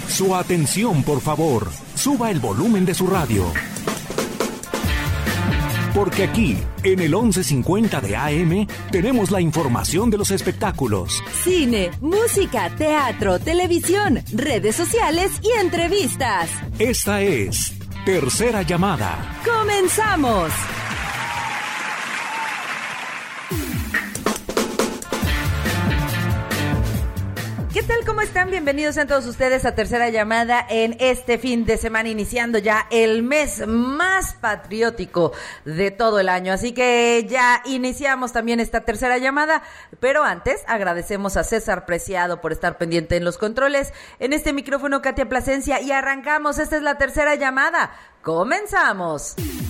Su atención, por favor. Suba el volumen de su radio. Porque aquí, en el 1150 de AM, tenemos la información de los espectáculos. Cine, música, teatro, televisión, redes sociales y entrevistas. Esta es Tercera Llamada. ¡Comenzamos! ¿Qué tal? ¿Cómo están? Bienvenidos a todos ustedes a Tercera Llamada en este fin de semana, iniciando ya el mes más patriótico de todo el año. Así que ya iniciamos también esta Tercera Llamada, pero antes agradecemos a César Preciado por estar pendiente en los controles. En este micrófono, Katia Plasencia, y arrancamos. Esta es la Tercera Llamada. ¡Comenzamos!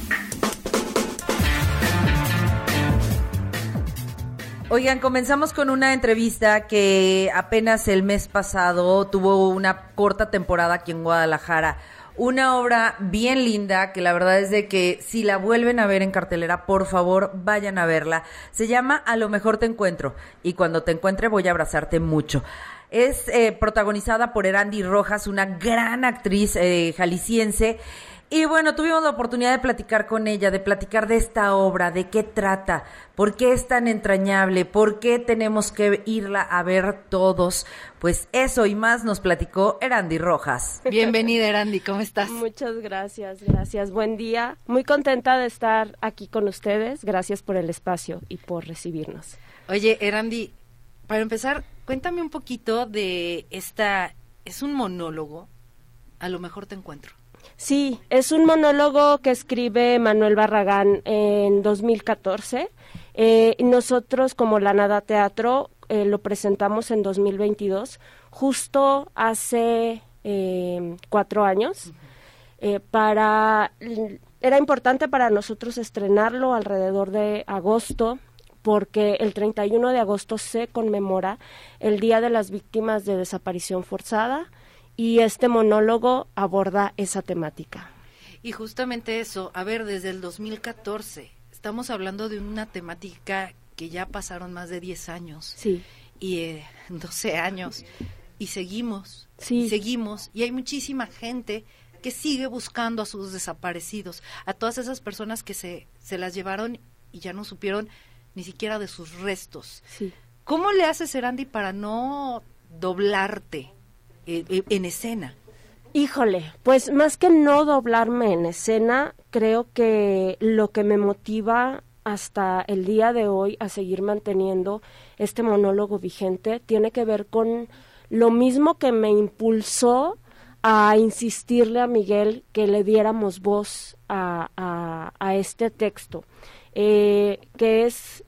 Oigan, comenzamos con una entrevista que apenas el mes pasado tuvo una corta temporada aquí en Guadalajara. Una obra bien linda que la verdad es de que si la vuelven a ver en cartelera, por favor, vayan a verla. Se llama A lo mejor te encuentro y cuando te encuentre voy a abrazarte mucho. Es protagonizada por Erandi Rojas, una gran actriz jalisciense. Y bueno, tuvimos la oportunidad de platicar con ella, de platicar de esta obra, de qué trata, por qué es tan entrañable, por qué tenemos que irla a ver todos. Pues eso y más nos platicó Erandi Rojas. Bienvenida, Erandi, ¿cómo estás? Muchas gracias, gracias. Buen día. Muy contenta de estar aquí con ustedes. Gracias por el espacio y por recibirnos. Oye, Erandi, para empezar, cuéntame un poquito de esta, es un monólogo, A lo mejor te encuentro. Sí, es un monólogo que escribe Manuel Barragán en 2014. Nosotros, como La Nada Teatro, lo presentamos en 2022, justo hace 4 años. Era importante para nosotros estrenarlo alrededor de agosto, porque el 31 de agosto se conmemora el Día de las Víctimas de Desaparición Forzada, y este monólogo aborda esa temática. Y justamente eso, a ver, desde el 2014, estamos hablando de una temática que ya pasaron más de 10 años. Sí. Y 12 años. Y seguimos, sí. Y hay muchísima gente que sigue buscando a sus desaparecidos, a todas esas personas que se las llevaron y ya no supieron ni siquiera de sus restos. Sí. ¿Cómo le haces, Erandi, para no doblarte en escena? Híjole, pues más que no doblarme en escena, creo que lo que me motiva hasta el día de hoy a seguir manteniendo este monólogo vigente tiene que ver con lo mismo que me impulsó a insistirle a Miguel que le diéramos voz a este texto, que es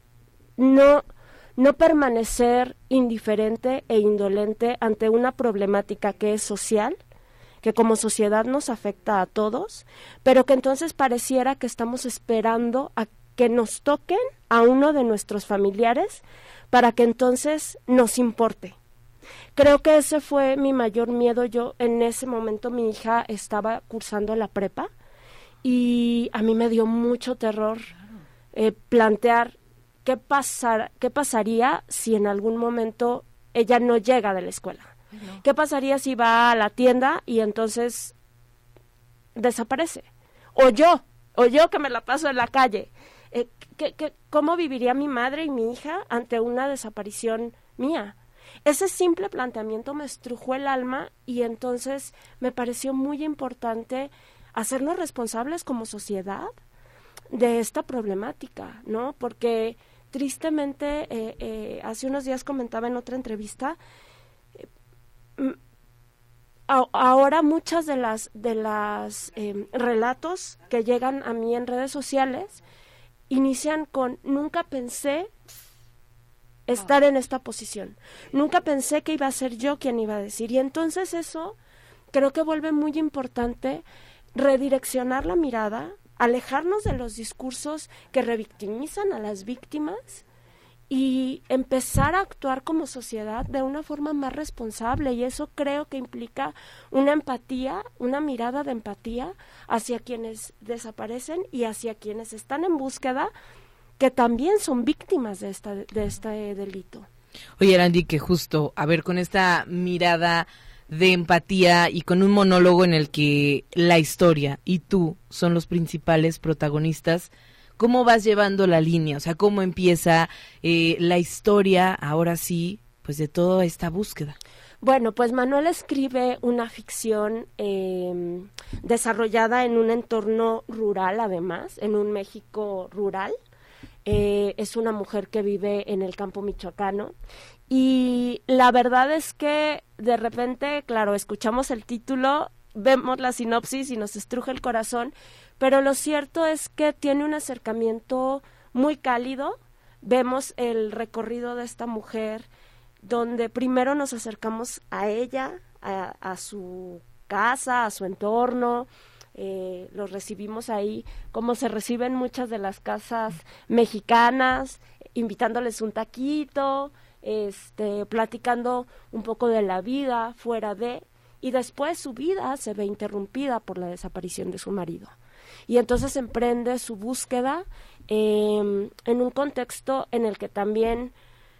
no permanecer indiferente e indolente ante una problemática que es social, que como sociedad nos afecta a todos, pero que entonces pareciera que estamos esperando a que nos toquen a uno de nuestros familiares para que entonces nos importe. Creo que ese fue mi mayor miedo. Yo en ese momento mi hija estaba cursando la prepa y a mí me dio mucho terror plantear ¿qué pasaría si en algún momento ella no llega de la escuela? No. ¿Qué pasaría si va a la tienda y entonces desaparece? O yo que me la paso en la calle. ¿Cómo viviría mi madre y mi hija ante una desaparición mía? Ese simple planteamiento me estrujó el alma y entonces me pareció muy importante hacernos responsables como sociedad de esta problemática, ¿no? Porque tristemente, hace unos días comentaba en otra entrevista, ahora muchas de las relatos que llegan a mí en redes sociales inician con nunca pensé estar en esta posición, nunca pensé que iba a ser yo quien iba a decir, y entonces eso creo que vuelve muy importante redireccionar la mirada, alejarnos de los discursos que revictimizan a las víctimas y empezar a actuar como sociedad de una forma más responsable, y eso creo que implica una empatía, una mirada de empatía hacia quienes desaparecen y hacia quienes están en búsqueda, que también son víctimas de este delito. Oye, Erandi, que justo, a ver, con esta mirada de empatía y con un monólogo en el que la historia y tú son los principales protagonistas. ¿Cómo vas llevando la línea? O sea, ¿cómo empieza la historia, ahora sí, pues de toda esta búsqueda? Bueno, pues Manuel escribe una ficción desarrollada en un entorno rural, además, en un México rural. Es una mujer que vive en el campo michoacano. Y la verdad es que de repente, claro, escuchamos el título, vemos la sinopsis y nos estruja el corazón, pero lo cierto es que tiene un acercamiento muy cálido. Vemos el recorrido de esta mujer, donde primero nos acercamos a ella, a su casa, a su entorno, los recibimos ahí, como se reciben muchas de las casas mexicanas, invitándoles un taquito, platicando un poco de la vida fuera de, y después su vida se ve interrumpida por la desaparición de su marido. Y entonces emprende su búsqueda en un contexto en el que también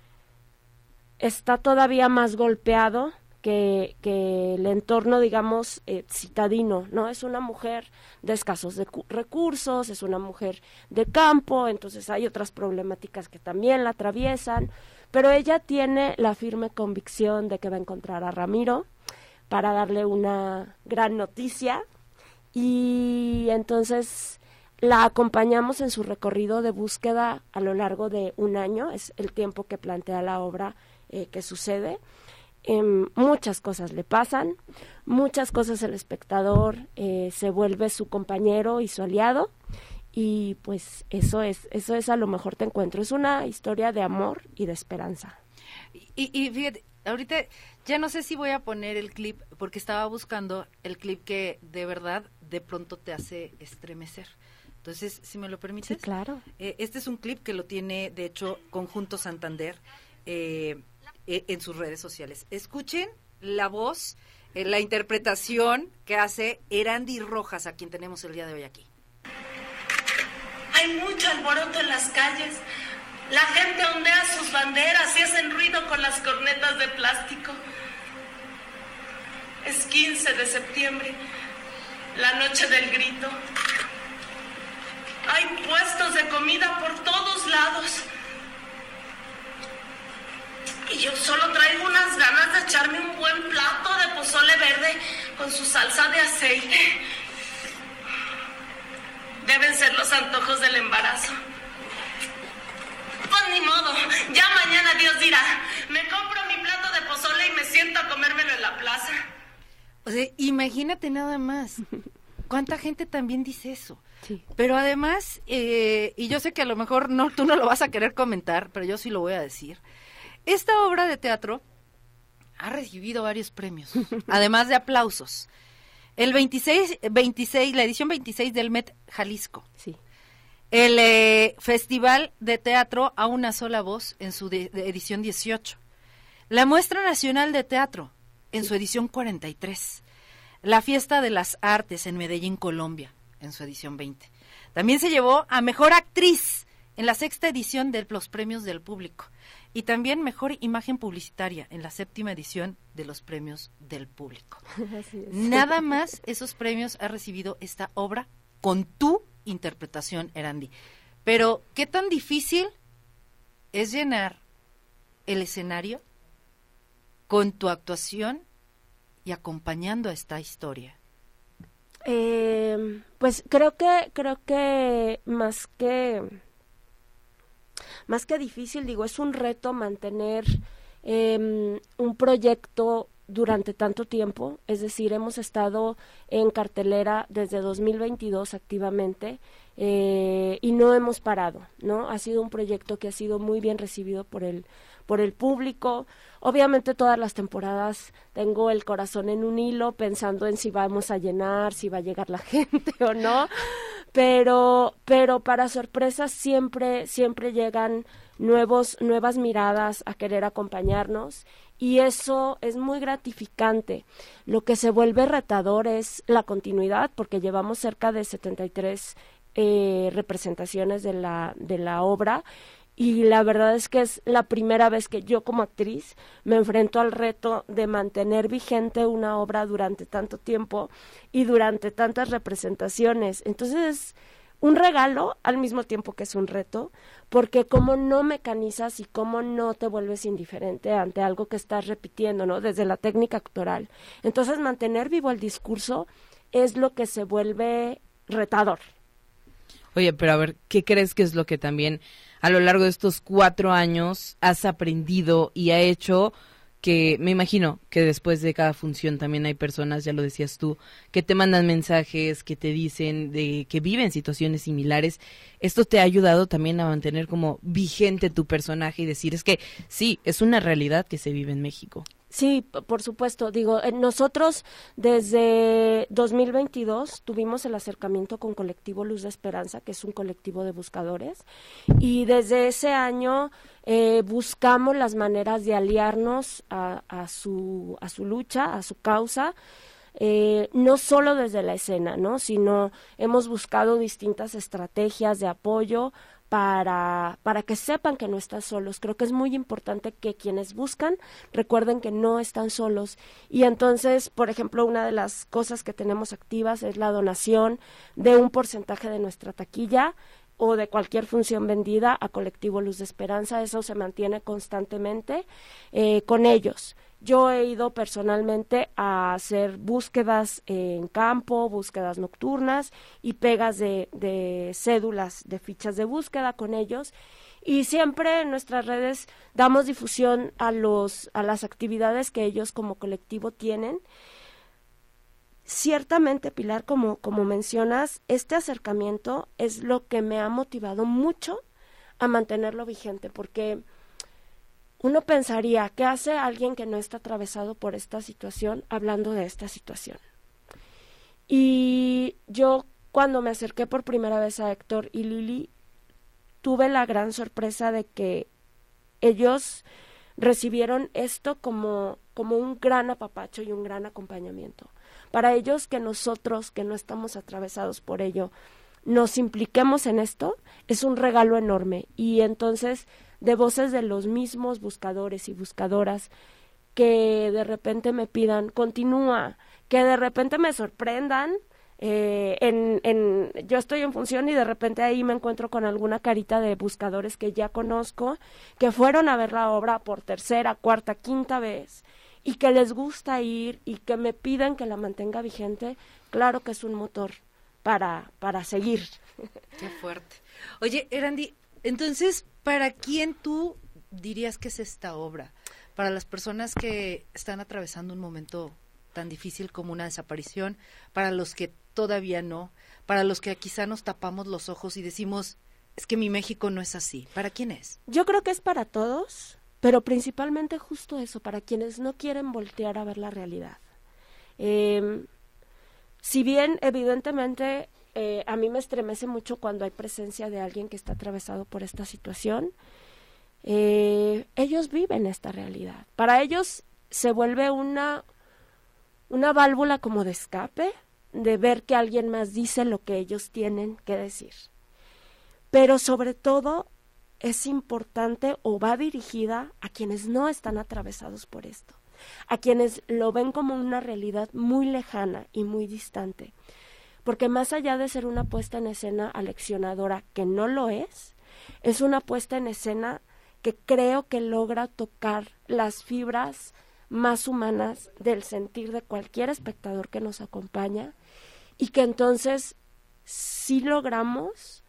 está todavía más golpeado que el entorno, digamos, citadino, ¿no? Es una mujer de escasos recursos, es una mujer de campo, entonces hay otras problemáticas que también la atraviesan, pero ella tiene la firme convicción de que va a encontrar a Ramiro para darle una gran noticia, y entonces la acompañamos en su recorrido de búsqueda a lo largo de un año, es el tiempo que plantea la obra que sucede. Muchas cosas le pasan, muchas cosas el espectador se vuelve su compañero y su aliado, y pues eso es A lo mejor te encuentro. Es una historia de amor y de esperanza. Y fíjate, ahorita ya no sé si voy a poner el clip, porque estaba buscando el clip que de verdad de pronto te hace estremecer. Entonces, si me lo permites. Sí, claro. Este es un clip que lo tiene, de hecho, Conjunto Santander en sus redes sociales. Escuchen la voz, la interpretación que hace Erandi Rojas, a quien tenemos el día de hoy aquí. Hay mucho alboroto en las calles. La gente ondea sus banderas y hacen ruido con las cornetas de plástico. Es 15 de septiembre, la noche del grito. Hay puestos de comida por todos lados. Y yo solo traigo unas ganas de echarme un buen plato de pozole verde con su salsa de aceite. Deben ser los antojos del embarazo. Pues ni modo, ya mañana Dios dirá. Me compro mi plato de pozole y me siento a comérmelo en la plaza. O sea, imagínate nada más. ¿Cuánta gente también dice eso? Sí. Pero además, y yo sé que a lo mejor tú no lo vas a querer comentar, pero yo sí lo voy a decir. Esta obra de teatro ha recibido varios premios, además de aplausos. El 26, la edición 26 del Met Jalisco. Sí. El Festival de Teatro a una sola voz en su edición 18. La Muestra Nacional de Teatro en su edición 43. La Fiesta de las Artes en Medellín, Colombia, en su edición 20. También se llevó a Mejor Actriz en la 6ª edición de los Premios del Público. Y también Mejor Imagen Publicitaria en la 7ª edición de los Premios del Público. Así es. Nada más esos premios ha recibido esta obra con tu interpretación, Erandi. Pero, ¿qué tan difícil es llenar el escenario con tu actuación y acompañando a esta historia? Pues creo que más que difícil, digo, es un reto mantener un proyecto durante tanto tiempo. Es decir, hemos estado en cartelera desde 2022 activamente y no hemos parado, ¿no? Ha sido un proyecto que ha sido muy bien recibido por el público. Obviamente todas las temporadas tengo el corazón en un hilo pensando en si vamos a llenar, si va a llegar la gente o no, pero para sorpresa siempre llegan nuevas miradas a querer acompañarnos, y eso es muy gratificante. Lo que se vuelve retador es la continuidad, porque llevamos cerca de 73 representaciones de la obra, y la verdad es que es la primera vez que yo como actriz me enfrento al reto de mantener vigente una obra durante tanto tiempo y durante tantas representaciones. Entonces es un regalo al mismo tiempo que es un reto, porque cómo no mecanizas y cómo no te vuelves indiferente ante algo que estás repitiendo, ¿no? Desde la técnica actoral. Entonces mantener vivo el discurso es lo que se vuelve retador. Oye, pero a ver, ¿qué crees que es lo que también a lo largo de estos 4 años has aprendido y ha hecho que, me imagino que después de cada función también hay personas, ya lo decías tú, que te mandan mensajes, que te dicen de que viven situaciones similares? ¿Esto te ha ayudado también a mantener como vigente tu personaje y decir, es que sí, es una realidad que se vive en México? Sí, por supuesto. Digo, nosotros desde 2022 tuvimos el acercamiento con Colectivo Luz de Esperanza, que es un colectivo de buscadores, y desde ese año buscamos las maneras de aliarnos a su lucha, a su causa, no solo desde la escena, ¿no? Sino hemos buscado distintas estrategias de apoyo para que sepan que no están solos. Creo que es muy importante que quienes buscan recuerden que no están solos. Y entonces, por ejemplo, una de las cosas que tenemos activas es la donación de un porcentaje de nuestra taquilla o de cualquier función vendida a Colectivo Luz de Esperanza. Eso se mantiene constantemente con ellos. Yo he ido personalmente a hacer búsquedas en campo, búsquedas nocturnas y pegas de cédulas, de fichas de búsqueda con ellos. Y siempre en nuestras redes damos difusión a las actividades que ellos como colectivo tienen. Ciertamente, Pilar, como mencionas, este acercamiento es lo que me ha motivado mucho a mantenerlo vigente, porque uno pensaría, ¿qué hace alguien que no está atravesado por esta situación hablando de esta situación? Y yo, cuando me acerqué por primera vez a Héctor y Lili, tuve la gran sorpresa de que ellos recibieron esto como un gran apapacho y un gran acompañamiento. Para ellos, que nosotros, que no estamos atravesados por ello, nos impliquemos en esto, es un regalo enorme. Y entonces, de voces de los mismos buscadores y buscadoras que de repente me pidan, continúa, que de repente me sorprendan, yo estoy en función y de repente ahí me encuentro con alguna carita de buscadores que ya conozco, que fueron a ver la obra por tercera, cuarta, quinta vez y que les gusta ir y que me piden que la mantenga vigente. Claro que es un motor para seguir. Qué fuerte. Oye, Erandi, entonces, ¿para quién tú dirías que es esta obra? Para las personas que están atravesando un momento tan difícil como una desaparición, para los que todavía no, para los que quizá nos tapamos los ojos y decimos, es que mi México no es así. ¿Para quién es? Yo creo que es para todos, pero principalmente justo eso, para quienes no quieren voltear a ver la realidad. Si bien, evidentemente, a mí me estremece mucho cuando hay presencia de alguien que está atravesado por esta situación, ellos viven esta realidad. Para ellos se vuelve una válvula como de escape, de ver que alguien más dice lo que ellos tienen que decir. Pero sobre todo es importante o va dirigida a quienes no están atravesados por esto, a quienes lo ven como una realidad muy lejana y muy distante. Porque más allá de ser una puesta en escena aleccionadora, que no lo es una puesta en escena que creo que logra tocar las fibras más humanas del sentir de cualquier espectador que nos acompaña, y que entonces sí logramos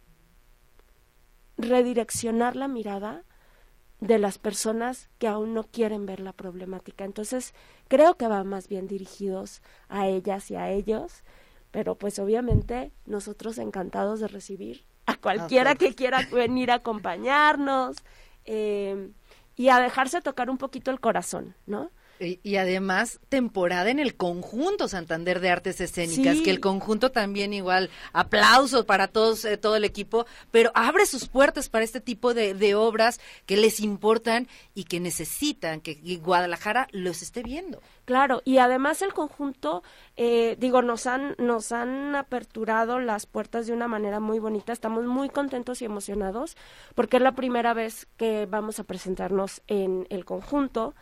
redireccionar la mirada de las personas que aún no quieren ver la problemática. Entonces creo que va más bien dirigidos a ellas y a ellos, pero pues obviamente nosotros encantados de recibir a cualquiera que quiera venir a acompañarnos, y a dejarse tocar un poquito el corazón, ¿no? Y además, temporada en el Conjunto Santander de Artes Escénicas, Sí. que el conjunto también igual, aplausos para todos, todo el equipo, pero abre sus puertas para este tipo de obras que les importan y que necesitan que Guadalajara los esté viendo. Claro, y además el conjunto, nos han aperturado las puertas de una manera muy bonita. Estamos muy contentos y emocionados porque es la primera vez que vamos a presentarnos en el conjunto.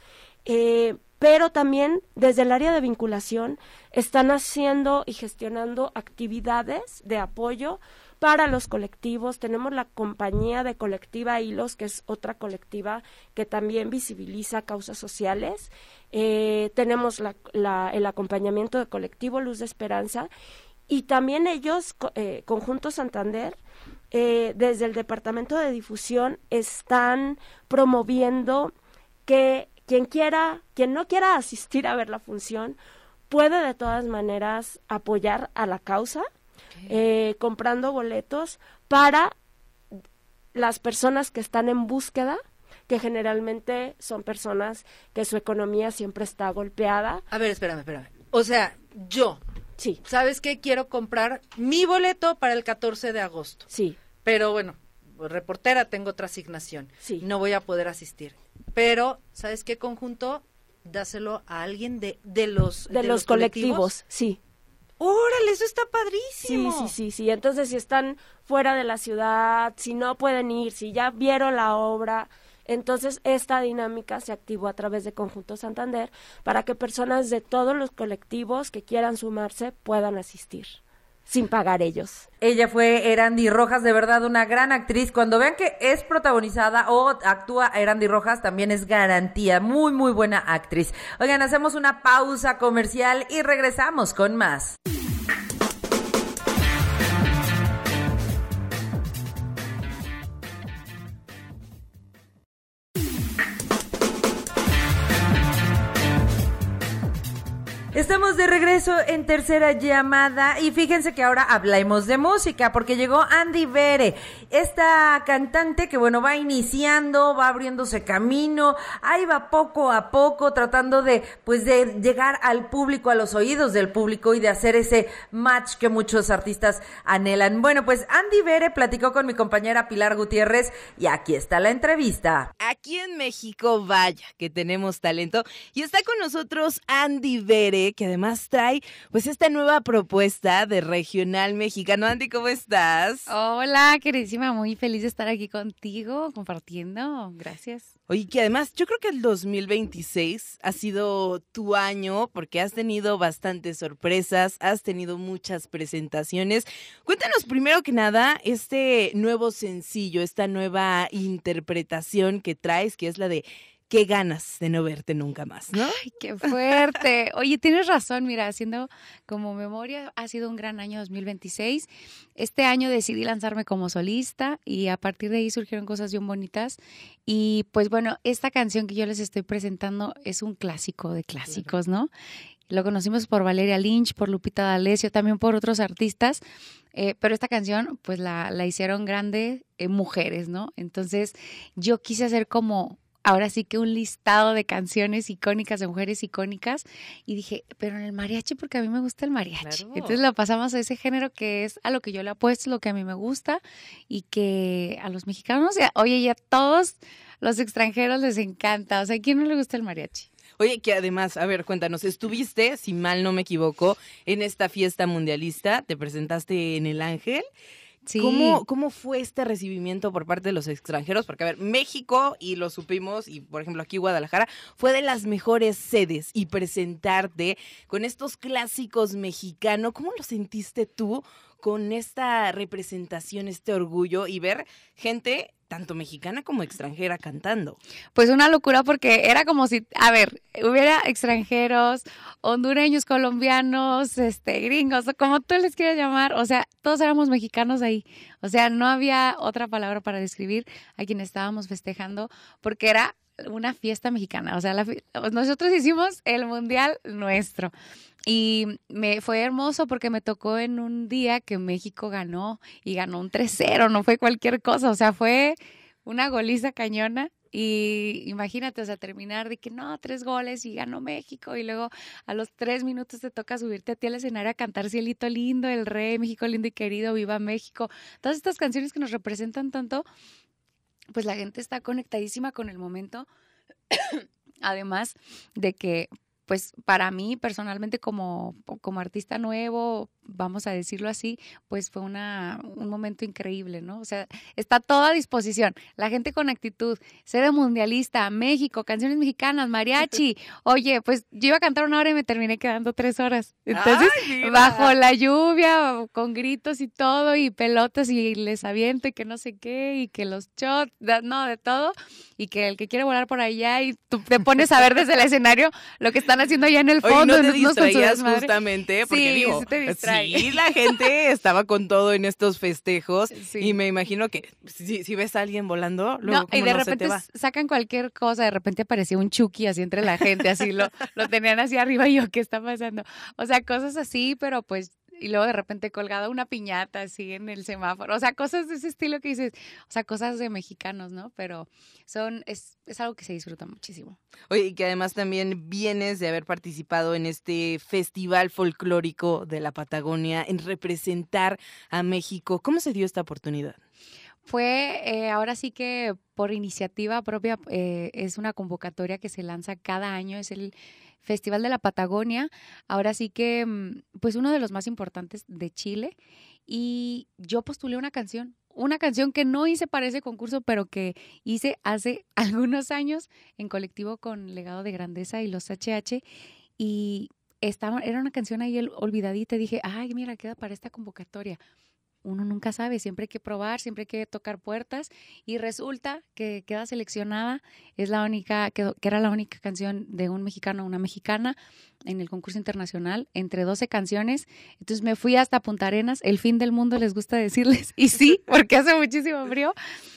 Pero también desde el área de vinculación están haciendo y gestionando actividades de apoyo para los colectivos. Tenemos la compañía de Colectiva Hilos, que es otra colectiva que también visibiliza causas sociales. Tenemos el acompañamiento de Colectivo Luz de Esperanza y también ellos, Conjunto Santander, desde el Departamento de Difusión están promoviendo que quien no quiera asistir a ver la función puede de todas maneras apoyar a la causa, comprando boletos para las personas que están en búsqueda, que generalmente son personas que su economía siempre está golpeada. A ver, espérame. O sea, yo, Sí, ¿sabes qué? Quiero comprar mi boleto para el 14 de agosto. sí, Pero bueno, reportera, tengo otra asignación. Sí. No voy a poder asistir. Pero, ¿sabes qué, conjunto? Dáselo a alguien de los colectivos, sí. ¡Órale, eso está padrísimo! Sí. Entonces, si están fuera de la ciudad, si no pueden ir, si ya vieron la obra, entonces esta dinámica se activó a través de Conjunto Santander para que personas de todos los colectivos que quieran sumarse puedan asistir, sin pagar ellos. Ella fue Erandi Rojas, de verdad una gran actriz. Cuando vean que es protagonizada o actúa Erandi Rojas, también es garantía. Muy, muy buena actriz. Oigan, hacemos una pausa comercial y regresamos con más. Estamos de regreso en Tercera Llamada y fíjense que ahora hablemos de música porque llegó Andy Bere, esta cantante que bueno va iniciando, va abriéndose camino, ahí va poco a poco tratando de llegar al público, a los oídos del público y de hacer ese match que muchos artistas anhelan. Bueno, pues Andy Bere platicó con mi compañera Pilar Gutiérrez y aquí está la entrevista. Aquí en México, vaya, que tenemos talento. Y está con nosotros Andy Bere, que además trae pues esta nueva propuesta de regional mexicano. Andy, ¿cómo estás? Hola, queridísima, muy feliz de estar aquí contigo, compartiendo. Gracias. Oye, que además yo creo que el 2026 ha sido tu año porque has tenido bastantes sorpresas, has tenido muchas presentaciones. Cuéntanos primero que nada este nuevo sencillo, esta nueva interpretación que traes, que es la de Qué ganas de no verte nunca más, ¿no? Ay, qué fuerte. Oye, tienes razón, mira, haciendo como memoria, ha sido un gran año 2026. Este año decidí lanzarme como solista y a partir de ahí surgieron cosas bien bonitas. Y pues bueno, esta canción que yo les estoy presentando es un clásico de clásicos, ¿no? Lo conocimos por Valeria Lynch, por Lupita D'Alessio, también por otros artistas, pero esta canción pues la hicieron grande mujeres, ¿no? Entonces yo quise hacer como ahora sí que un listado de canciones icónicas, de mujeres icónicas, y dije, pero en el mariachi, porque a mí me gusta el mariachi. Claro. Entonces lo pasamos a ese género que es a lo que yo le apuesto, lo que a mí me gusta, y que a los mexicanos, oye, y a todos los extranjeros les encanta. O sea, ¿a quién no le gusta el mariachi? Oye, que además, a ver, cuéntanos, estuviste, si mal no me equivoco, en esta fiesta mundialista, te presentaste en El Ángel. Sí. ¿Cómo fue este recibimiento por parte de los extranjeros? Porque, a ver, México, y lo supimos, y por ejemplo aquí Guadalajara, fue de las mejores sedes, y presentarte con estos clásicos mexicanos, ¿cómo lo sentiste tú con esta representación, este orgullo, y ver gente tanto mexicana como extranjera cantando? Pues una locura porque era como si, a ver, hubiera extranjeros, hondureños, colombianos, gringos, o como tú les quieras llamar, o sea, todos éramos mexicanos ahí. O sea, no había otra palabra para describir a quien estábamos festejando porque era una fiesta mexicana. O sea, nosotros hicimos el mundial nuestro. Y me fue hermoso porque me tocó en un día que México ganó y ganó un 3-0, no fue cualquier cosa, o sea, fue una goliza cañona Y imagínate, o sea, terminar de que no, 3 goles y ganó México, y luego a los 3 minutos te toca subirte a ti al escenario a cantar Cielito Lindo, El Rey, México Lindo y Querido, Viva México. Todas estas canciones que nos representan tanto, pues la gente está conectadísima con el momento. Además de que, pues para mí personalmente como artista nuevo, vamos a decirlo así, pues fue un momento increíble, ¿no? O sea, está todo a disposición. La gente con actitud, sede mundialista, México, canciones mexicanas, mariachi. Oye, pues yo iba a cantar 1 hora y me terminé quedando 3 horas. Entonces, bajo la lluvia, con gritos y todo, y pelotas, y les aviento, y que no sé qué, y que los shots, no, de todo, y que el que quiere volar por allá, y tú te pones a ver desde el escenario lo que están haciendo allá en el fondo. Oye, no te distraías justamente, porque sí, sí te distraes. Sí, la gente estaba con todo en estos festejos, y me imagino que si ves a alguien volando, luego y de no repente se te va. sacan cualquier cosa, de repente aparecía un Chucky así entre la gente, así lo tenían así arriba, y yo, ¿qué está pasando? O sea, cosas así, pero pues, y luego de repente colgada una piñata así en el semáforo, o sea, cosas de ese estilo que dices, o sea, cosas de mexicanos, ¿no? Pero es algo que se disfruta muchísimo. Oye, y que además también vienes de haber participado en este festival folclórico de la Patagonia, en representar a México. ¿Cómo se dio esta oportunidad? Fue, ahora sí que por iniciativa propia, es una convocatoria que se lanza cada año, es el Festival de la Patagonia, ahora sí que, pues uno de los más importantes de Chile, y yo postulé una canción que no hice para ese concurso, pero que hice hace algunos años en colectivo con Legado de Grandeza y los HH, y era una canción ahí olvidadita, dije, ay, mira, queda para esta convocatoria. Uno nunca sabe, siempre hay que probar, siempre hay que tocar puertas, y resulta que queda seleccionada, es la única, que era la única canción de un mexicano o una mexicana en el concurso internacional, entre 12 canciones. Entonces me fui hasta Punta Arenas, el fin del mundo les gusta decirles, y sí, porque hace muchísimo frío,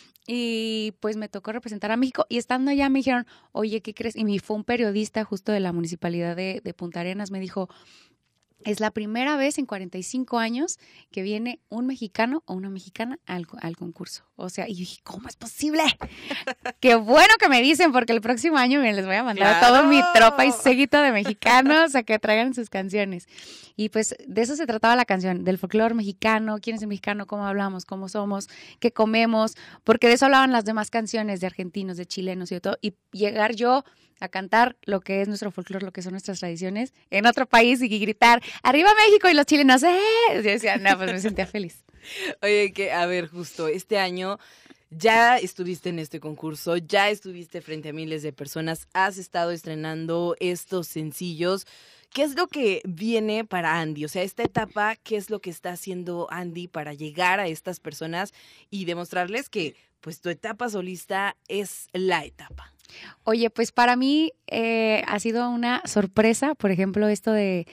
y pues me tocó representar a México, y estando allá me dijeron, oye, ¿qué crees? Y fue un periodista justo de la municipalidad de Punta Arenas, me dijo, es la primera vez en 45 años que viene un mexicano o una mexicana al concurso. O sea, y dije, ¿cómo es posible? Qué bueno que me dicen, porque el próximo año les voy a mandar a toda mi tropa y séquito de mexicanos a que traigan sus canciones. Y pues de eso se trataba la canción, del folclore mexicano, quién es el mexicano, cómo hablamos, cómo somos, qué comemos, porque de eso hablaban las demás canciones de argentinos, de chilenos y de todo. Y llegar yo a cantar lo que es nuestro folclore, lo que son nuestras tradiciones en otro país y gritar, ¡arriba México! Y los chilenos, ¡eh! Yo decía, no, pues me sentía feliz. Oye, que a ver, justo este año ya estuviste en este concurso, ya estuviste frente a miles de personas, has estado estrenando estos sencillos. ¿Qué es lo que viene para Andy? O sea, esta etapa, ¿qué es lo que está haciendo Andy para llegar a estas personas y demostrarles que pues tu etapa solista es la etapa? Oye, pues para mí ha sido una sorpresa, por ejemplo, esto del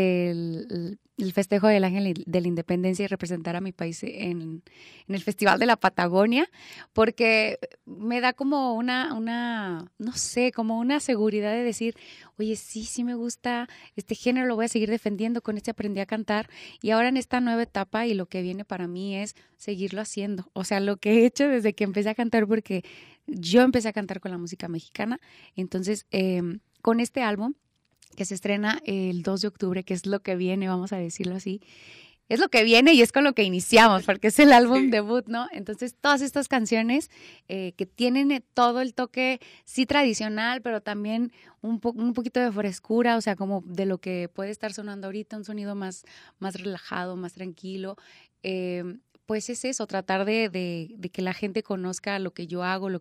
festejo del Ángel de la Independencia y representar a mi país en el Festival de la Patagonia, porque me da como no sé, como una seguridad de decir, oye, sí me gusta este género, lo voy a seguir defendiendo, con este aprendí a cantar, y ahora en esta nueva etapa y lo que viene para mí es seguirlo haciendo, o sea, lo que he hecho desde que empecé a cantar, porque yo empecé a cantar con la música mexicana, entonces con este álbum que se estrena el 2 de octubre, que es lo que viene, vamos a decirlo así, es lo que viene y es con lo que iniciamos, porque es el álbum debut, ¿no? Entonces, todas estas canciones que tienen todo el toque, sí tradicional, pero también un poquito de frescura, o sea, como de lo que puede estar sonando ahorita, un sonido más relajado, más tranquilo, pues es eso, tratar de que la gente conozca lo que yo hago,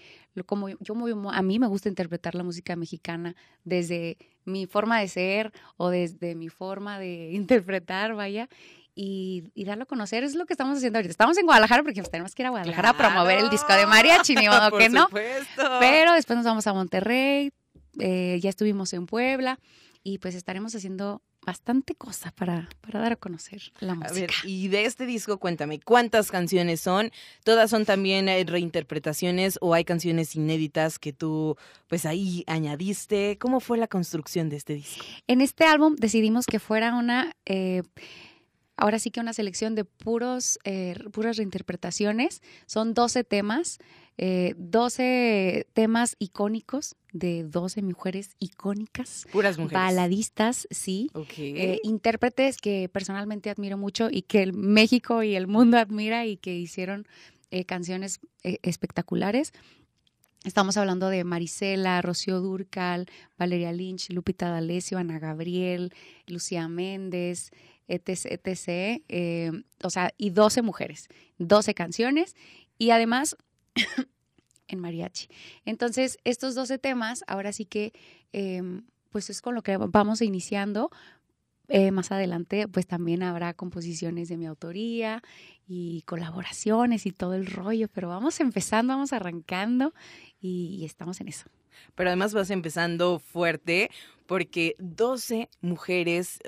a mí me gusta interpretar la música mexicana desde mi forma de ser o desde mi forma de interpretar, vaya, y darlo a conocer. Es lo que estamos haciendo ahorita. Estamos en Guadalajara porque tenemos que ir a Guadalajara a promover el disco de mariachi, ni modo que no. Pero después nos vamos a Monterrey, ya estuvimos en Puebla, y pues estaremos haciendo bastante cosa para dar a conocer la música. A ver, y de este disco, cuéntame, ¿cuántas canciones son? ¿Todas son también reinterpretaciones o hay canciones inéditas que tú, pues ahí añadiste? ¿Cómo fue la construcción de este disco? En este álbum decidimos que fuera ahora sí que una selección de puras reinterpretaciones. Son 12 temas, 12 temas icónicos de 12 mujeres icónicas. Puras mujeres. Baladistas, sí. Okay. Intérpretes que personalmente admiro mucho y que el México y el mundo admira y que hicieron canciones espectaculares. Estamos hablando de Marisela, Rocío Dúrcal, Valeria Lynch, Lupita D'Alessio, Ana Gabriel, Lucía Méndez, etc. O sea, y 12 mujeres, 12 canciones y además en mariachi. Entonces, estos 12 temas, ahora sí que pues es con lo que vamos iniciando. Más adelante pues también habrá composiciones de mi autoría y colaboraciones y todo el rollo, pero vamos empezando, vamos arrancando y estamos en eso. Pero además vas empezando fuerte porque 12 mujeres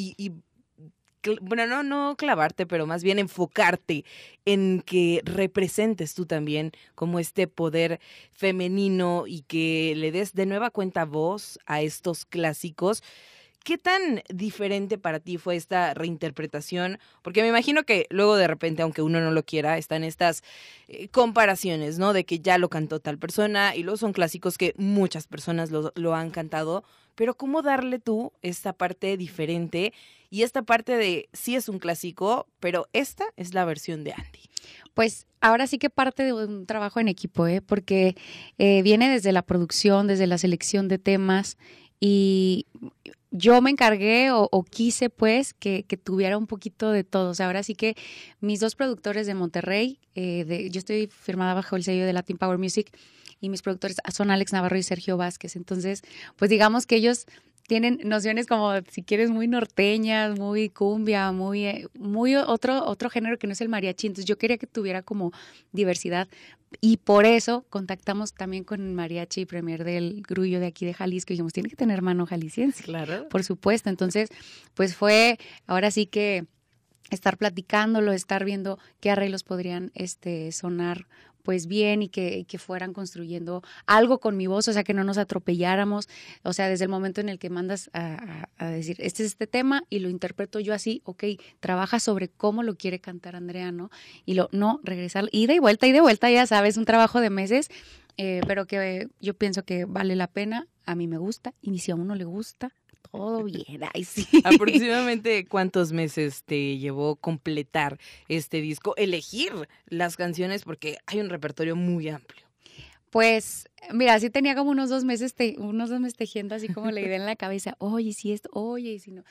bueno, no clavarte, pero más bien enfocarte en que representes tú también como este poder femenino y que le des de nueva cuenta voz a estos clásicos. ¿Qué tan diferente para ti fue esta reinterpretación? Porque me imagino que luego de repente, aunque uno no lo quiera, están estas comparaciones, ¿no? De que ya lo cantó tal persona y luego son clásicos que muchas personas lo han cantado. Pero ¿cómo darle tú esta parte diferente y esta parte de sí es un clásico, pero esta es la versión de Andy? Pues ahora sí que parte de un trabajo en equipo, porque viene desde la producción, desde la selección de temas y yo me encargué o quise pues que tuviera un poquito de todo. O sea, ahora sí que mis dos productores de Monterrey, yo estoy firmada bajo el sello de Latin Power Music y mis productores son Alex Navarro y Sergio Vázquez. Entonces, pues digamos que ellos tienen nociones como, si quieres, muy norteñas, muy cumbia, muy otro género que no es el mariachi. Entonces yo quería que tuviera como diversidad y por eso contactamos también con el mariachi premier del Grullo de aquí de Jalisco y dijimos, tiene que tener mano jalisciense. Claro. Por supuesto. Entonces, pues fue ahora sí que estar platicándolo, estar viendo qué arreglos podrían sonar pues bien y que fueran construyendo algo con mi voz, o sea, que no nos atropelláramos, o sea, desde el momento en el que mandas a decir, este es este tema y lo interpreto yo así, ok, trabaja sobre cómo lo quiere cantar Andrea, ¿no? Y no, regresar, ida y vuelta, ya sabes, un trabajo de meses, pero que yo pienso que vale la pena, a mí me gusta, y si a uno le gusta, todo bien, ay sí. ¿Aproximadamente cuántos meses te llevó completar este disco? Elegir las canciones porque hay un repertorio muy amplio. Pues, mira, sí tenía como unos 2 meses tejiendo así como la idea en la cabeza, oye, si esto, oye, y si no.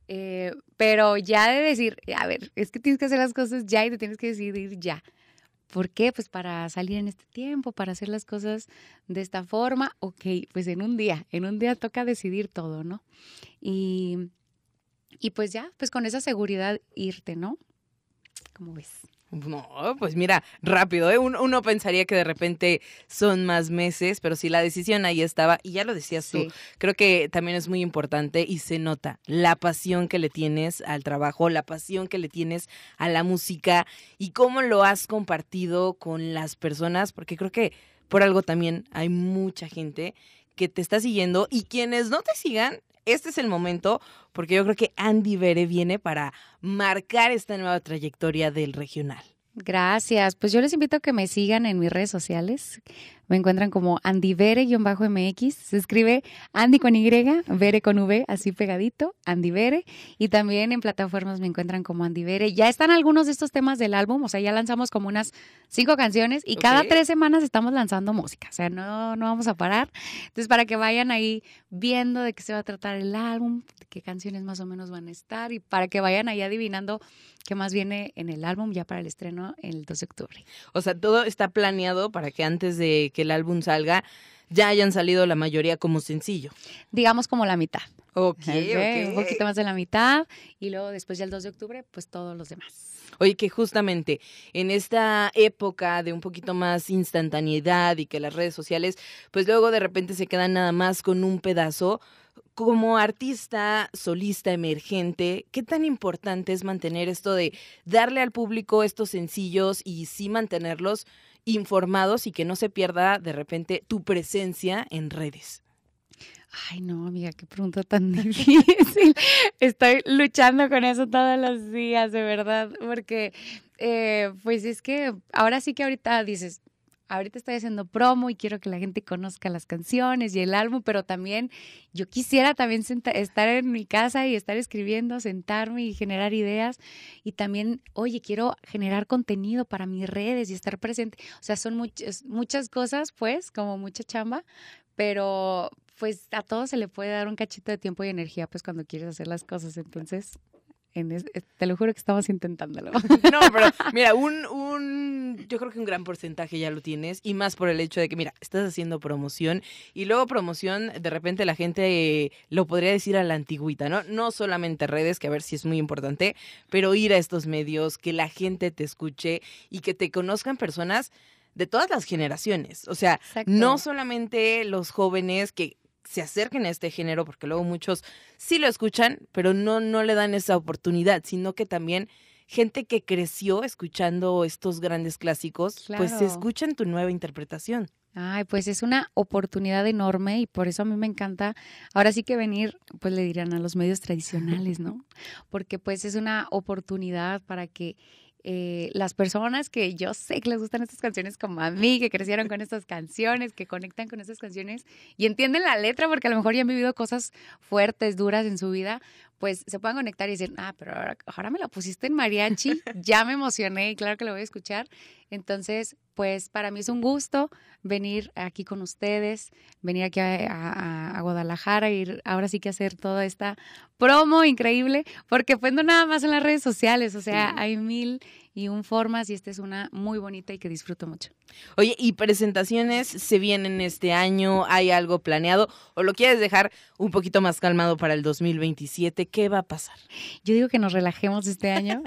Pero ya de decir, a ver, es que tienes que hacer las cosas ya y te tienes que decidir ya. ¿Por qué? Pues para salir en este tiempo, para hacer las cosas de esta forma. Ok, pues en un día toca decidir todo, ¿no? Y pues ya, pues con esa seguridad irte, ¿no? ¿Cómo ves? No, pues mira, rápido, ¿eh? Uno pensaría que de repente son más meses, pero si la decisión ahí estaba, y ya lo decías tú, creo que también es muy importante y se nota la pasión que le tienes al trabajo, la pasión que le tienes a la música y cómo lo has compartido con las personas, porque creo que por algo también hay mucha gente que te está siguiendo y quienes no te sigan, este es el momento, porque yo creo que Andy Bere viene para marcar esta nueva trayectoria del regional. Gracias. Pues yo les invito a que me sigan en mis redes sociales. Me encuentran como Andy Bere-MX. Se escribe Andy con Y, Bere con V, así pegadito, Andy Bere. Y también en plataformas me encuentran como Andy Bere. Ya están algunos de estos temas del álbum, o sea, ya lanzamos como unas 5 canciones y cada 3 semanas estamos lanzando música. O sea, no vamos a parar. Entonces, para que vayan ahí viendo de qué se va a tratar el álbum, de qué canciones más o menos van a estar y para que vayan ahí adivinando qué más viene en el álbum ya para el estreno el 2 de octubre. O sea, todo está planeado para que antes de que el álbum salga ya hayan salido la mayoría como sencillo. Digamos como la mitad. Okay. Un poquito más de la mitad y luego después ya el 2 de octubre, pues todos los demás. Oye, que justamente en esta época de un poquito más instantaneidad y que las redes sociales, pues luego de repente se quedan nada más con un pedazo. Como artista, solista, emergente, ¿qué tan importante es mantener esto de darle al público estos sencillos y sí mantenerlos informados y que no se pierda de repente tu presencia en redes? Ay, no, amiga, qué pregunta tan difícil. Estoy luchando con eso todos los días, de verdad, porque pues es que ahora sí que ahorita dices, ahorita estoy haciendo promo y quiero que la gente conozca las canciones y el álbum, pero también yo quisiera también estar en mi casa y estar escribiendo, sentarme y generar ideas. Y también, oye, quiero generar contenido para mis redes y estar presente. O sea, son muchas cosas, pues, como mucha chamba, pero pues a todo se le puede dar un cachito de tiempo y energía, pues, cuando quieres hacer las cosas. Entonces, te lo juro que estamos intentándolo. No, pero mira, yo creo que un gran porcentaje ya lo tienes, y más por el hecho de que, mira, estás haciendo promoción, y luego promoción, de repente la gente lo podría decir a la antigüita, ¿no? No solamente redes, que a ver si es muy importante, pero ir a estos medios, que la gente te escuche y que te conozcan personas de todas las generaciones. O sea, Exacto. No solamente los jóvenes que se acerquen a este género, porque luego muchos sí lo escuchan, pero no le dan esa oportunidad, sino que también gente que creció escuchando estos grandes clásicos, pues Claro. escuchan tu nueva interpretación. Ay, pues es una oportunidad enorme y por eso a mí me encanta, ahora sí que venir, pues le dirían a los medios tradicionales, ¿no? Porque pues es una oportunidad para que las personas que yo sé que les gustan estas canciones como a mí, que crecieron con estas canciones, que conectan con estas canciones y entienden la letra porque a lo mejor ya han vivido cosas fuertes, duras en su vida, pues se puedan conectar y decir, pero ahora me la pusiste en mariachi, ya me emocioné y claro que lo voy a escuchar. Entonces, pues para mí es un gusto venir aquí con ustedes, venir aquí a Guadalajara y ir ahora sí que hacer toda esta promo increíble, porque pues no nada más en las redes sociales, o sea, hay 1001 formas y esta es una muy bonita y que disfruto mucho. Oye, ¿y presentaciones se vienen este año? ¿Hay algo planeado? ¿O lo quieres dejar un poquito más calmado para el 2027? ¿Qué va a pasar? Yo digo que nos relajemos este año.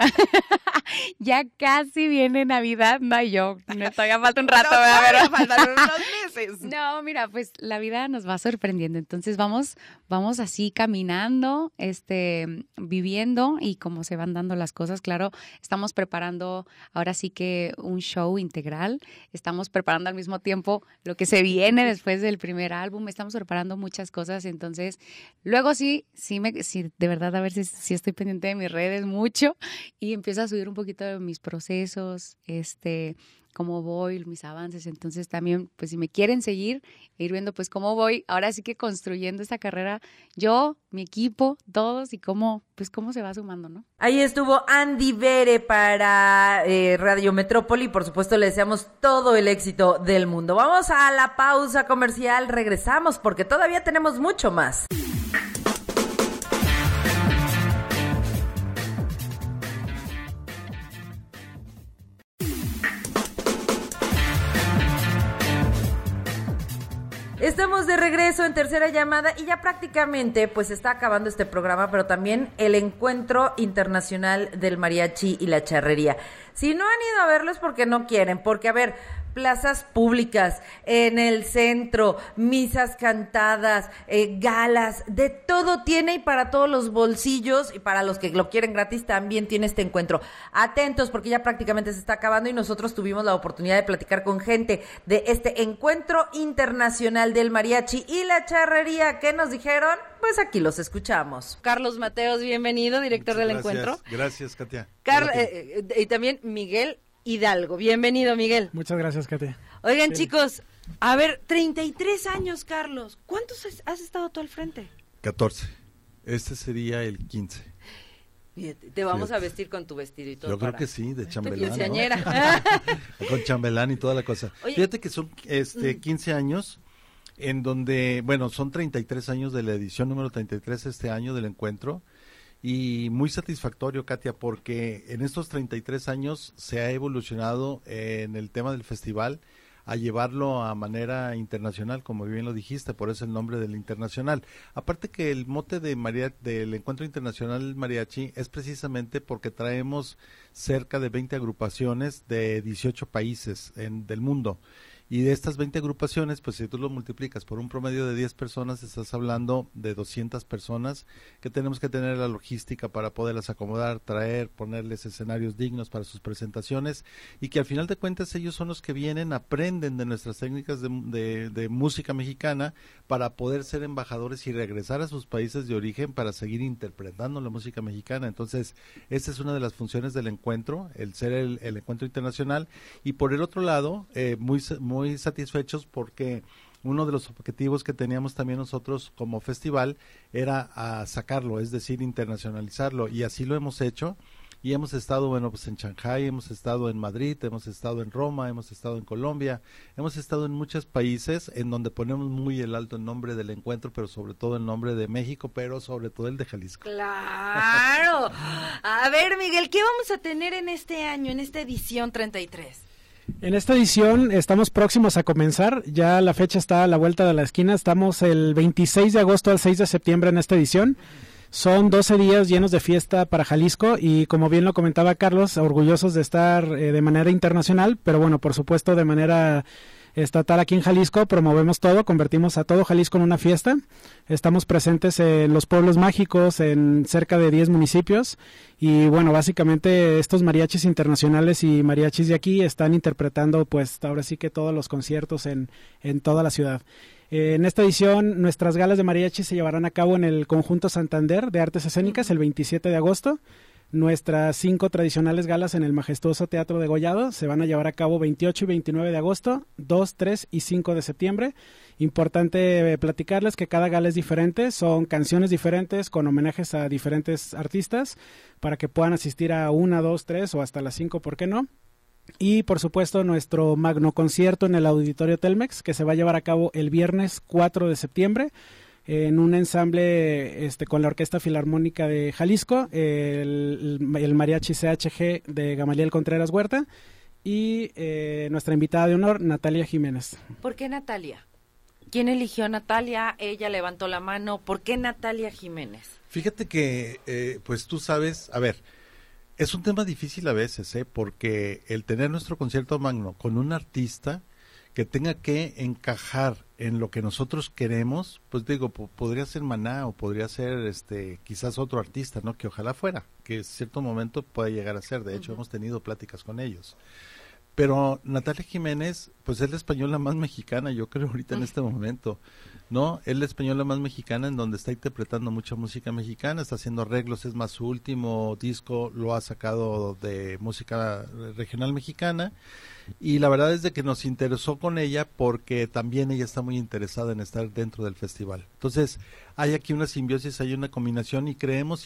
Ya casi viene Navidad, todavía falta un rato, pero faltan unos meses. No, mira, pues la vida nos va sorprendiendo, entonces vamos así caminando, viviendo y cómo se van dando las cosas. Claro, estamos preparando ahora sí que un show integral, estamos preparando al mismo tiempo lo que se viene después del primer álbum, estamos preparando muchas cosas, entonces luego sí, de verdad a ver si estoy pendiente de mis redes mucho y empiezo a subir un poquito de mis procesos, cómo voy, mis avances, entonces también, pues si me quieren seguir, ir viendo pues cómo voy, ahora sí que construyendo esta carrera, yo, mi equipo, todos y cómo se va sumando, ¿no? Ahí estuvo Andy Bere para Radio Metrópoli, por supuesto le deseamos todo el éxito del mundo. Vamos a la pausa comercial, regresamos porque todavía tenemos mucho más. Estamos de regreso en Tercera Llamada y ya prácticamente pues está acabando este programa, pero también el Encuentro Internacional del Mariachi y la Charrería. Si no han ido a verlo es porque no quieren, porque a ver, plazas públicas, en el centro, misas cantadas, galas, de todo tiene y para todos los bolsillos y para los que lo quieren gratis también tiene este encuentro. Atentos porque ya prácticamente se está acabando y nosotros tuvimos la oportunidad de platicar con gente de este Encuentro Internacional del Mariachi y la Charrería. ¿Qué nos dijeron? Pues aquí los escuchamos. Carlos Mateos, bienvenido, director del encuentro. Gracias, Katia. Y también Miguel Hidalgo. Bienvenido, Miguel. Muchas gracias, Katia. Oigan, Sí. chicos, a ver, 33 años, Carlos. ¿Cuántos has estado tú al frente? 14. Este sería el 15. Fíjate, te vamos Fíjate. a vestir con tu vestido y todo. Yo creo para- que sí, de de chambelán, ¿no? quinceañera. Con chambelán y toda la cosa. Oye. Fíjate que son 15 años en donde, bueno, son 33 años de la edición número 33 este año del encuentro. Y muy satisfactorio, Katia, porque en estos 33 años se ha evolucionado en el tema del festival a llevarlo a manera internacional, como bien lo dijiste, por eso el nombre del internacional. Aparte que el mote de del Encuentro Internacional Mariachi es precisamente porque traemos cerca de 20 agrupaciones de 18 países del mundo. Y de estas 20 agrupaciones, pues si tú lo multiplicas por un promedio de 10 personas, estás hablando de 200 personas que tenemos que tener la logística para poderlas acomodar, traer, ponerles escenarios dignos para sus presentaciones, y que al final de cuentas ellos son los que vienen, aprenden de nuestras técnicas de música mexicana para poder ser embajadores y regresar a sus países de origen para seguir interpretando la música mexicana. Entonces, esta es una de las funciones del encuentro, el ser el encuentro internacional. Y por el otro lado, muy satisfechos porque uno de los objetivos que teníamos también nosotros como festival era sacarlo, es decir, internacionalizarlo, y así lo hemos hecho. Y hemos estado, bueno, pues en Shanghái, hemos estado en Madrid, hemos estado en Roma, hemos estado en Colombia, hemos estado en muchos países en donde ponemos muy el alto el nombre del encuentro, pero sobre todo el nombre de México, pero sobre todo el de Jalisco. ¡Claro! A ver, Miguel, ¿qué vamos a tener en este año, en esta edición 33? En esta edición estamos próximos a comenzar, ya la fecha está a la vuelta de la esquina, estamos el 26 de agosto al 6 de septiembre en esta edición. Son 12 días llenos de fiesta para Jalisco y, como bien lo comentaba Carlos, orgullosos de estar de manera internacional, pero bueno, por supuesto de manera estatal aquí en Jalisco. Promovemos todo, convertimos a todo Jalisco en una fiesta. Estamos presentes en los pueblos mágicos, en cerca de 10 municipios, y bueno, básicamente estos mariachis internacionales y mariachis de aquí están interpretando pues ahora sí que todos los conciertos en toda la ciudad. En esta edición, nuestras galas de mariachi se llevarán a cabo en el Conjunto Santander de Artes Escénicas el 27 de agosto. Nuestras 5 tradicionales galas en el majestuoso Teatro Degollado se van a llevar a cabo 28 y 29 de agosto, 2, 3 y 5 de septiembre. Importante platicarles que cada gala es diferente, son canciones diferentes con homenajes a diferentes artistas para que puedan asistir a 1, 2, 3 o hasta las 5, ¿por qué no? Y por supuesto nuestro magno concierto en el Auditorio Telmex, que se va a llevar a cabo el viernes 4 de septiembre en un ensamble con la Orquesta Filarmónica de Jalisco, el Mariachi CHG de Gamaliel Contreras Huerta y nuestra invitada de honor, Natalia Jiménez. ¿Por qué Natalia? ¿Quién eligió a Natalia? Ella levantó la mano. ¿Por qué Natalia Jiménez? Fíjate que, pues tú sabes, a ver, es un tema difícil a veces, porque el tener nuestro concierto magno con un artista que tenga que encajar en lo que nosotros queremos, pues digo, podría ser Maná o podría ser quizás otro artista, ¿no? Que ojalá fuera, que en cierto momento pueda llegar a ser. De hecho, hemos tenido pláticas con ellos. Pero Natalia Jiménez, pues es la española más mexicana, yo creo, ahorita en este momento, ¿no? Es la española más mexicana en donde está interpretando mucha música mexicana, está haciendo arreglos, es más, su último disco lo ha sacado de música regional mexicana, y la verdad es de que nos interesó con ella porque también ella está muy interesada en estar dentro del festival. Entonces, hay aquí una simbiosis, hay una combinación, y creímos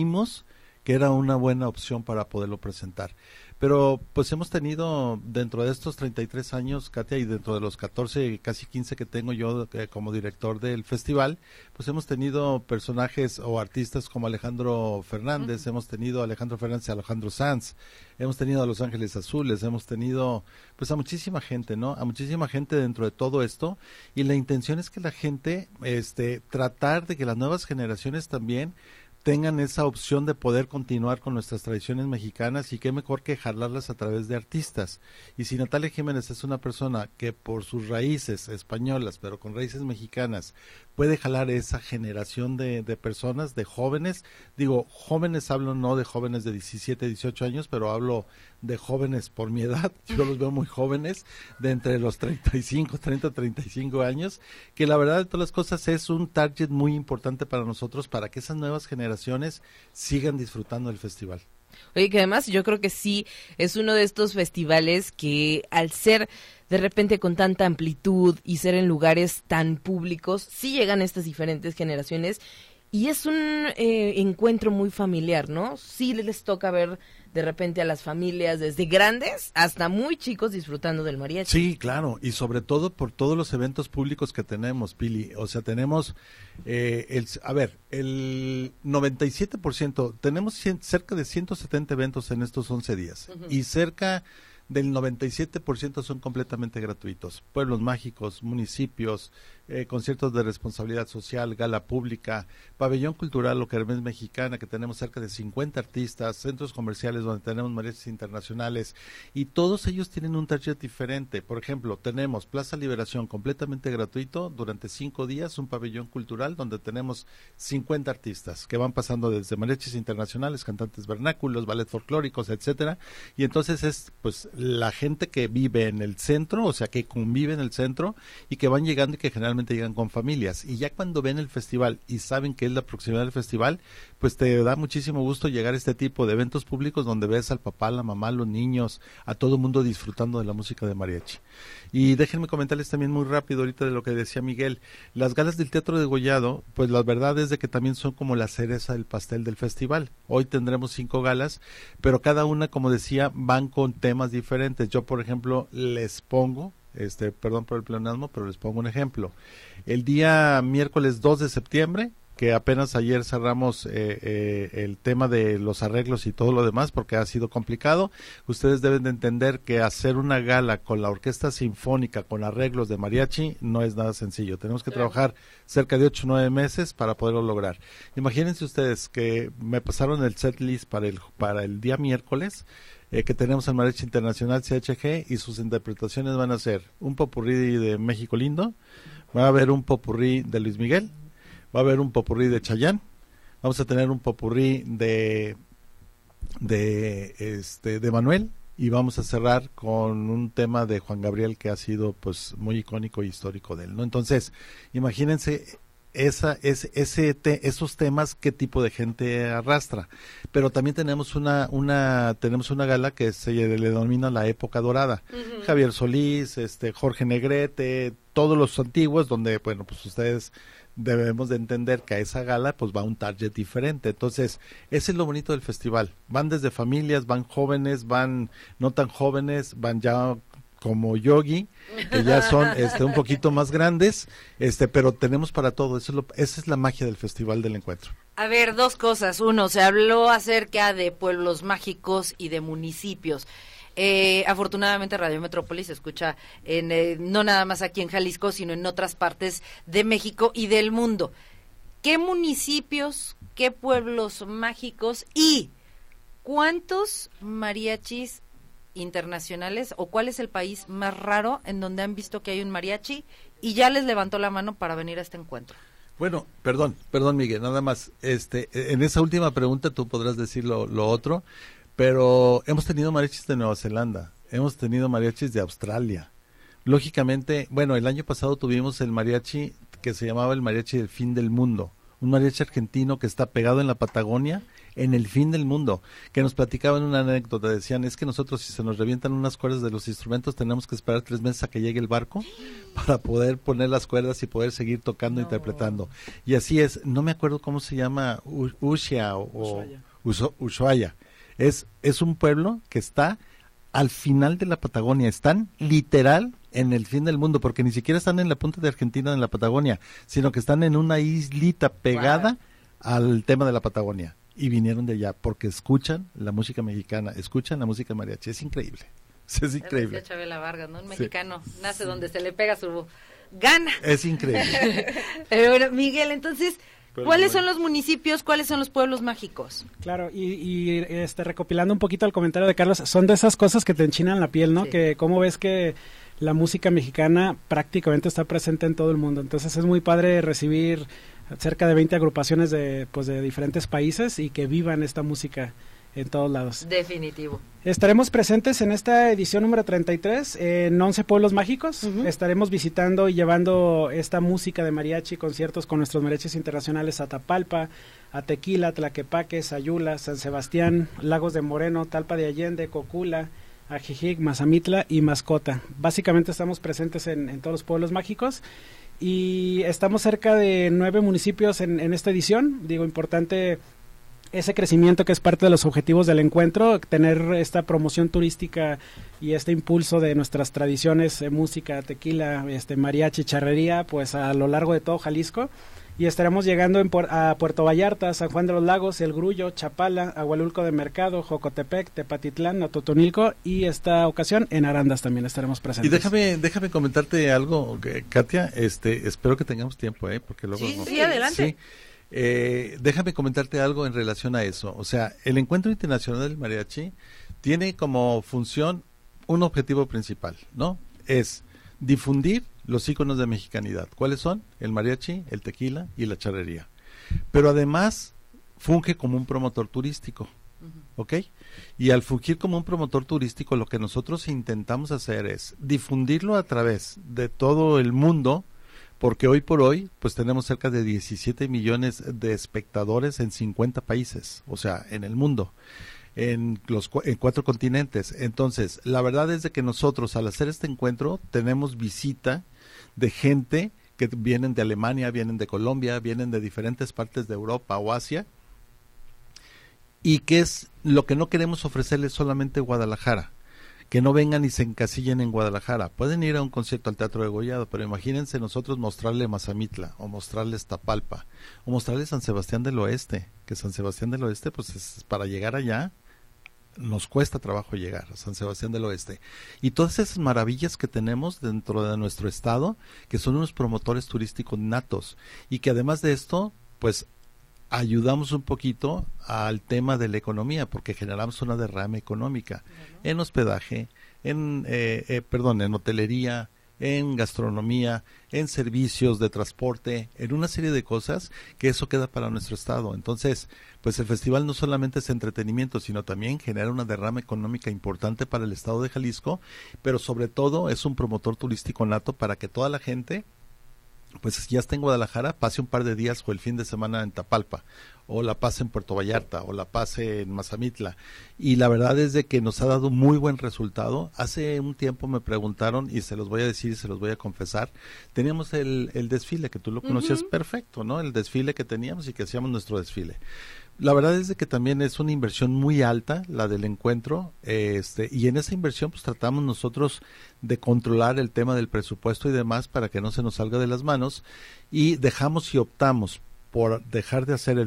que era una buena opción para poderlo presentar. Pero pues hemos tenido dentro de estos 33 años, Katia, y dentro de los 14, casi 15 que tengo yo como director del festival, pues hemos tenido personajes o artistas como Alejandro Fernández, hemos tenido a Alejandro Fernández y a Alejandro Sanz, hemos tenido a Los Ángeles Azules, hemos tenido pues a muchísima gente, ¿no? A muchísima gente dentro de todo esto, y la intención es que la gente, tratar de que las nuevas generaciones también tengan esa opción de poder continuar con nuestras tradiciones mexicanas, y qué mejor que jalarlas a través de artistas. Y si Natalia Jiménez es una persona que por sus raíces españolas, pero con raíces mexicanas, puede jalar esa generación de personas, de jóvenes, digo, jóvenes hablo no de jóvenes de 17, 18 años, pero hablo de jóvenes por mi edad, yo los veo muy jóvenes, de entre los 30, 35 años, que la verdad de todas las cosas es un target muy importante para nosotros, para que esas nuevas generaciones sigan disfrutando del festival. Oye, que además yo creo que sí es uno de estos festivales que al ser de repente con tanta amplitud y ser en lugares tan públicos, sí llegan estas diferentes generaciones y es un encuentro muy familiar, ¿no? Sí les toca ver de repente a las familias desde grandes hasta muy chicos disfrutando del mariachi. Sí, claro, y sobre todo por todos los eventos públicos que tenemos, Pili. O sea, tenemos, el 97%, tenemos cerca de 170 eventos en estos 11 días. Y cerca del 97% son completamente gratuitos. Pueblos mágicos, municipios, conciertos de responsabilidad social, gala pública, pabellón cultural o kermés mexicana, que tenemos cerca de 50 artistas, centros comerciales donde tenemos mariachis internacionales, y todos ellos tienen un target diferente. Por ejemplo, tenemos Plaza Liberación completamente gratuito durante 5 días, un pabellón cultural donde tenemos 50 artistas que van pasando desde mariachis internacionales, cantantes vernáculos, ballet folclóricos, etcétera, y entonces es pues la gente que vive en el centro, o sea que convive en el centro y que van llegando y que generalmente llegan con familias, y ya cuando ven el festival y saben que es la proximidad del festival, pues te da muchísimo gusto llegar a este tipo de eventos públicos donde ves al papá, la mamá, los niños, a todo mundo disfrutando de la música de mariachi. Y déjenme comentarles también muy rápido ahorita de lo que decía Miguel, las galas del Teatro Degollado, pues la verdad es de que también son como la cereza del pastel del festival. Hoy tendremos 5 galas, pero cada una, como decía, van con temas diferentes. Yo, por ejemplo, les pongo, perdón por el pleonasmo, pero les pongo un ejemplo. El día miércoles 2 de septiembre, que apenas ayer cerramos el tema de los arreglos y todo lo demás porque ha sido complicado, ustedes deben de entender que hacer una gala con la orquesta sinfónica con arreglos de mariachi no es nada sencillo. Tenemos que trabajar cerca de 8 o 9 meses para poderlo lograr. Imagínense ustedes que me pasaron el set list para el día miércoles, que tenemos al Mariachi Internacional CHG, y sus interpretaciones van a ser un popurrí de México Lindo, va a haber un popurrí de Luis Miguel, va a haber un popurrí de Chayanne, vamos a tener un popurrí de Manuel, y vamos a cerrar con un tema de Juan Gabriel que ha sido pues muy icónico y histórico de él, ¿no? Entonces, imagínense esos temas, qué tipo de gente arrastra. Pero también tenemos una gala que se le denomina la época dorada. Uh-huh. Javier Solís, Jorge Negrete, todos los antiguos, donde bueno, pues ustedes debemos de entender que a esa gala pues va un target diferente. Entonces, ese es lo bonito del festival. Van desde familias, van jóvenes, van no tan jóvenes, van ya como Yogi, que ya son un poquito más grandes, pero tenemos para todo. Esa es la magia del Festival del Encuentro. A ver, 2 cosas. Uno, se habló acerca de pueblos mágicos y de municipios. Afortunadamente Radio Metrópolis se escucha no nada más aquí en Jalisco, sino en otras partes de México y del mundo. ¿Qué municipios, qué pueblos mágicos y cuántos mariachis internacionales, o cuál es el país más raro en donde han visto que hay un mariachi y ya les levantó la mano para venir a este encuentro? Bueno, perdón Miguel, nada más, en esa última pregunta tú podrás decir lo otro, pero hemos tenido mariachis de Nueva Zelanda, hemos tenido mariachis de Australia. Lógicamente, bueno, el año pasado tuvimos el mariachi que se llamaba el mariachi del fin del mundo, un mariachi argentino que está pegado en la Patagonia, en el fin del mundo, que nos platicaban una anécdota, decían, es que nosotros si se nos revientan unas cuerdas de los instrumentos tenemos que esperar 3 meses a que llegue el barco para poder poner las cuerdas y poder seguir tocando e interpretando. Y así es, no me acuerdo cómo se llama, Ushuaia o Ushuaia. Es un pueblo que está al final de la Patagonia, están literal en el fin del mundo, porque ni siquiera están en la punta de Argentina en la Patagonia, sino que están en una islita pegada al tema de la Patagonia. Y vinieron de allá porque escuchan la música mexicana, escuchan la música mariachi. Es increíble, es increíble. Decía Chabela Vargas, ¿no? Un mexicano nace donde se le pega su gana. Es increíble. Pero bueno, Miguel, entonces, ¿cuáles son los municipios, cuáles son los pueblos mágicos? Claro, y recopilando un poquito el comentario de Carlos, son de esas cosas que te enchinan la piel, ¿no? Sí. Que cómo ves que la música mexicana prácticamente está presente en todo el mundo. Entonces es muy padre recibir cerca de 20 agrupaciones de diferentes países y que vivan esta música en todos lados. Definitivo. Estaremos presentes en esta edición número 33 en 11 pueblos mágicos. Uh-huh. Estaremos visitando y llevando esta música de mariachi, conciertos con nuestros mariachis internacionales a Tapalpa, a Tequila, Tlaquepaque, Sayula, San Sebastián, Lagos de Moreno, Talpa de Allende, Cocula, Ajijic, Mazamitla y Mascota. Básicamente estamos presentes en todos los pueblos mágicos. Y estamos cerca de 9 municipios en esta edición. Digo, importante ese crecimiento que es parte de los objetivos del encuentro, tener esta promoción turística y este impulso de nuestras tradiciones, música, tequila, mariachi, charrería, pues a lo largo de todo Jalisco. y estaremos llegando a Puerto Vallarta, San Juan de los Lagos, El Grullo, Chapala, Agualulco de Mercado, Jocotepec, Tepatitlán, Atotonilco, y esta ocasión en Arandas también estaremos presentes. Y déjame comentarte algo, Katia, espero que tengamos tiempo, porque luego... Sí, adelante. Sí. Déjame comentarte algo en relación a eso. O sea, el Encuentro Internacional del Mariachi tiene como función un objetivo principal, ¿no? Es difundir los íconos de mexicanidad. ¿Cuáles son? El mariachi, el tequila y la charrería. Pero además funge como un promotor turístico, ¿ok? Y al fungir como un promotor turístico, lo que nosotros intentamos hacer es difundirlo a través de todo el mundo, porque hoy por hoy pues tenemos cerca de 17 millones de espectadores en 50 países, o sea, en el mundo, en 4 continentes. Entonces, la verdad es de que nosotros al hacer este encuentro tenemos visita de gente que vienen de Alemania, vienen de Colombia, vienen de diferentes partes de Europa o Asia, y que es lo que no queremos ofrecerles solamente Guadalajara. Que no vengan y se encasillen en Guadalajara. Pueden ir a un concierto al Teatro de Degollado, pero imagínense nosotros mostrarle Mazamitla, o mostrarles Tapalpa, o mostrarles San Sebastián del Oeste, que San Sebastián del Oeste, pues para llegar allá, nos cuesta trabajo llegar a San Sebastián del Oeste. Y todas esas maravillas que tenemos dentro de nuestro estado, que son unos promotores turísticos natos, y que además de esto, pues ayudamos un poquito al tema de la economía, porque generamos una derrama económica en hospedaje, en hotelería, en gastronomía, en servicios de transporte, en una serie de cosas que eso queda para nuestro estado. Entonces, pues el festival no solamente es entretenimiento, sino también genera una derrama económica importante para el estado de Jalisco, pero sobre todo es un promotor turístico nato para que toda la gente pues ya está en Guadalajara, pase un par de días o el fin de semana en Tapalpa, o la pase en Puerto Vallarta, o la pase en Mazamitla, y la verdad es de que nos ha dado muy buen resultado. Hace un tiempo me preguntaron, y se los voy a decir y se los voy a confesar, teníamos el desfile, que tú lo conocías perfecto, ¿no? El desfile que teníamos y que hacíamos nuestro desfile. La verdad es de que también es una inversión muy alta la del encuentro, y en esa inversión pues tratamos nosotros de controlar el tema del presupuesto y demás para que no se nos salga de las manos, y dejamos y optamos por dejar de hacer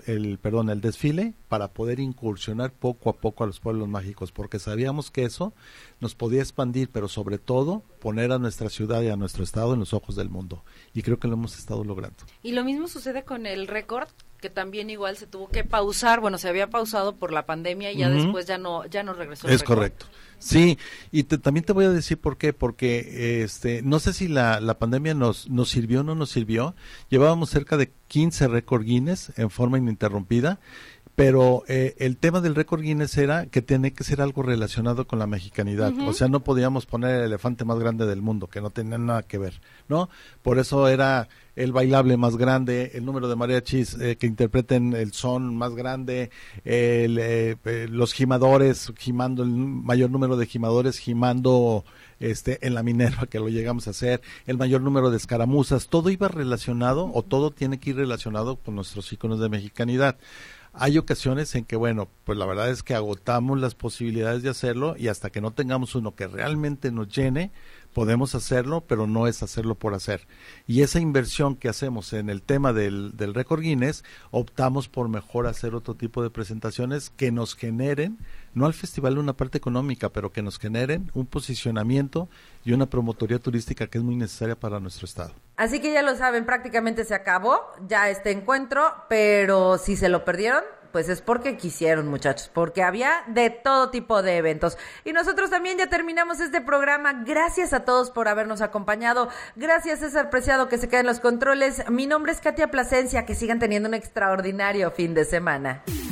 el desfile para poder incursionar poco a poco a los pueblos mágicos, porque sabíamos que eso nos podía expandir, pero sobre todo poner a nuestra ciudad y a nuestro estado en los ojos del mundo, y creo que lo hemos estado logrando. Y lo mismo sucede con el récord, que también igual se tuvo que pausar, bueno, se había pausado por la pandemia y ya después ya no regresó. Es correcto. Sí, y también te voy a decir por qué, porque no sé si la pandemia nos sirvió o no nos sirvió. Llevábamos cerca de 15 récord Guinness en forma ininterrumpida, pero el tema del récord Guinness era que tiene que ser algo relacionado con la mexicanidad. O sea, no podíamos poner el elefante más grande del mundo, que no tenía nada que ver, ¿no? Por eso era el bailable más grande, el número de mariachis que interpreten el son más grande, los gimadores gimando, el mayor número de gimadores gimando en la Minerva, que lo llegamos a hacer, el mayor número de escaramuzas, todo iba relacionado, o todo tiene que ir relacionado con nuestros íconos de mexicanidad. Hay ocasiones en que, bueno, pues la verdad es que agotamos las posibilidades de hacerlo, y hasta que no tengamos uno que realmente nos llene, podemos hacerlo, pero no es hacerlo por hacer. Y esa inversión que hacemos en el tema del récord Guinness, optamos por mejor hacer otro tipo de presentaciones que nos generen, no al festival una parte económica, pero que nos generen un posicionamiento y una promotoría turística que es muy necesaria para nuestro estado. Así que ya lo saben, prácticamente se acabó ya este encuentro, pero si se lo perdieron, pues es porque quisieron, muchachos, porque había de todo tipo de eventos. Y nosotros también ya terminamos este programa. Gracias a todos por habernos acompañado. Gracias, César Preciado, que se queda en los controles. Mi nombre es Katia Plasencia. Que sigan teniendo un extraordinario fin de semana.